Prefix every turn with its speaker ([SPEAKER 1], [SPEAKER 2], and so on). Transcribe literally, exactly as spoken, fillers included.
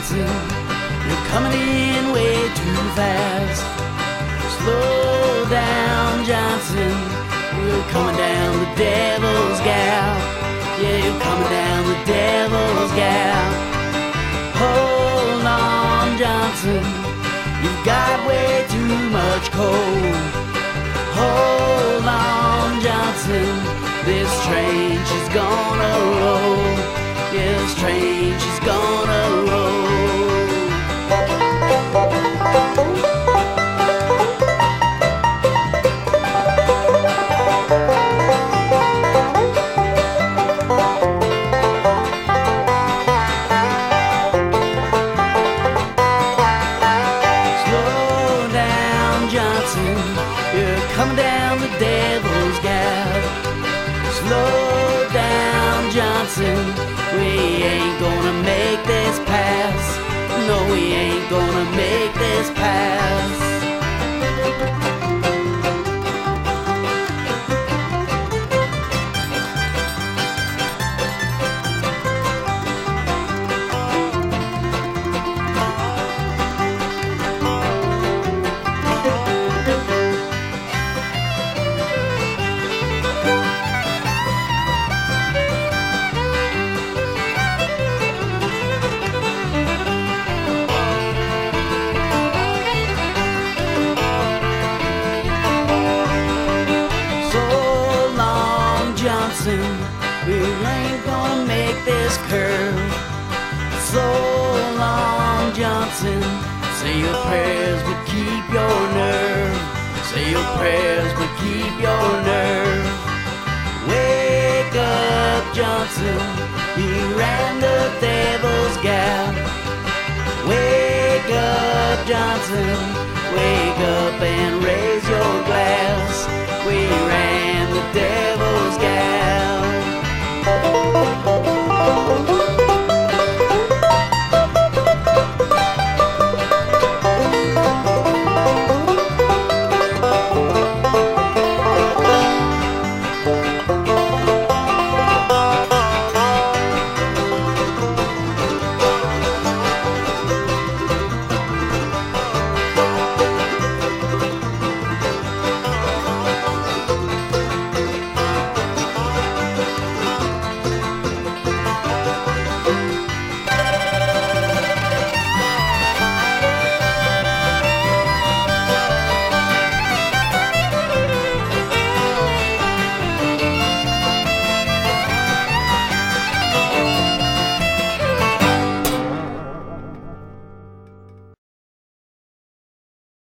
[SPEAKER 1] Johnson, you're coming in way too fast. Slow down, Johnson, you're coming down the Devil's Gap. Yeah, you're coming down the Devil's Gap. Hold on, Johnson, you've got way too much coal. Hold on, Johnson, this train, she's gonna roll. Yeah, this train, she's gonna roll. Slow down, Johnson, you're coming down the Devil's Gap. Slow down, Johnson, we ain't gonna make this pass. No, we ain't gonna make this pass. We ain't gonna make this curve. So long, Johnson, say your prayers but keep your nerve. Say your prayers but keep your nerve. Wake up, Johnson, you ran the Devil's Gap. Wake up, Johnson, wake up,